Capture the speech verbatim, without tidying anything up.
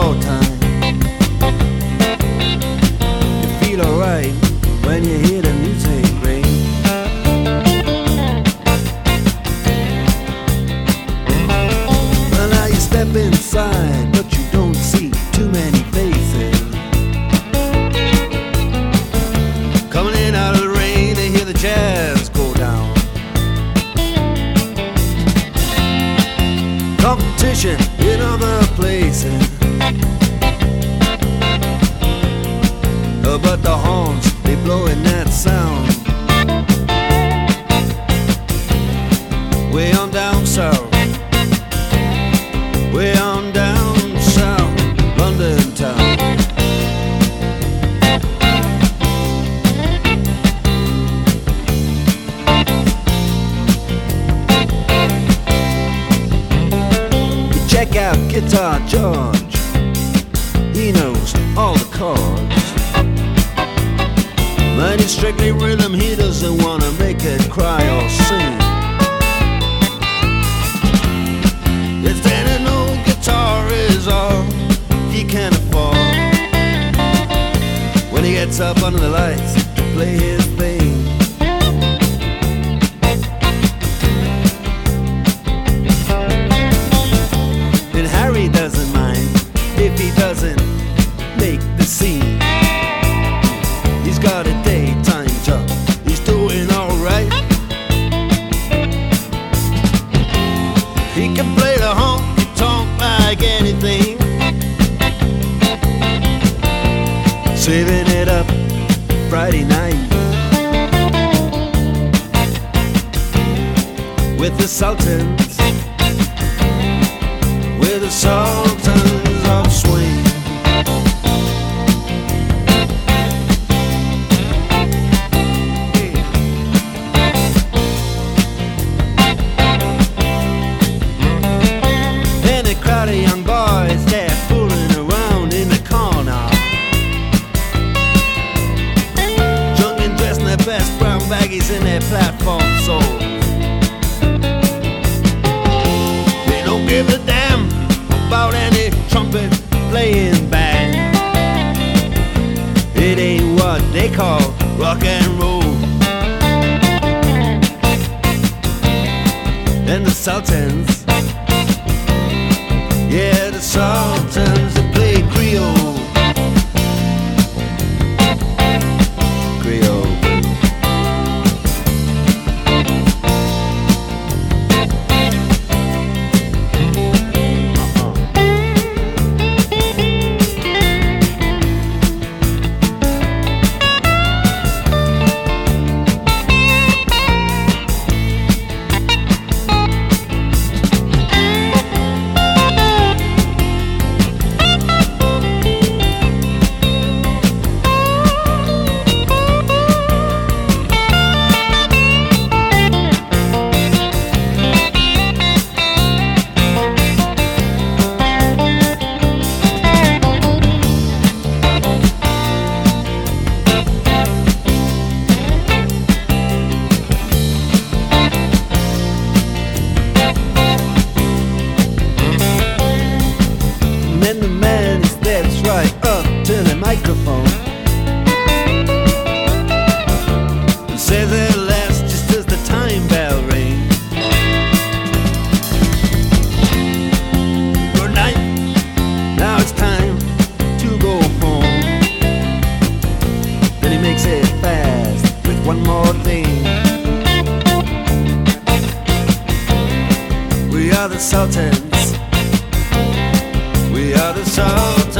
wartime. You feel alright when you hear the music ring. Well, now you step inside, but you don't see too many faces. Coming in out of the rain to hear the jazz go down. Competition in other places, uh, but the horns, they blowing that sound. Way on down south, way on down south, London town. Check out Guitar George, he knows all the chords. But it's strictly rhythm, he doesn't wanna make it cry or sing. If then an old guitar is all he can afford, when he gets up under the lights to play his thing. And Harry doesn't mind if he doesn't make the scene. He's got a daytime job, he's doing alright. He can play the honky-tonk like anything, saving it up Friday night with the Sultans, with the Sultans of Swing. And a crowd of young boys, they're fooling around in the corner, drunk and dressed in their best brown baggies in their platform soles. They don't give a damn about any trumpet playing band. It ain't what they call rock and roll. And the Sultans, yeah, the Sultans, they play Creole. Creole. And the man steps right up to the microphone and says at last, just as the time bell rings, good night, now it's time to go home. Then he makes it fast with one more thing. We are the Sultans, we are the Sultans.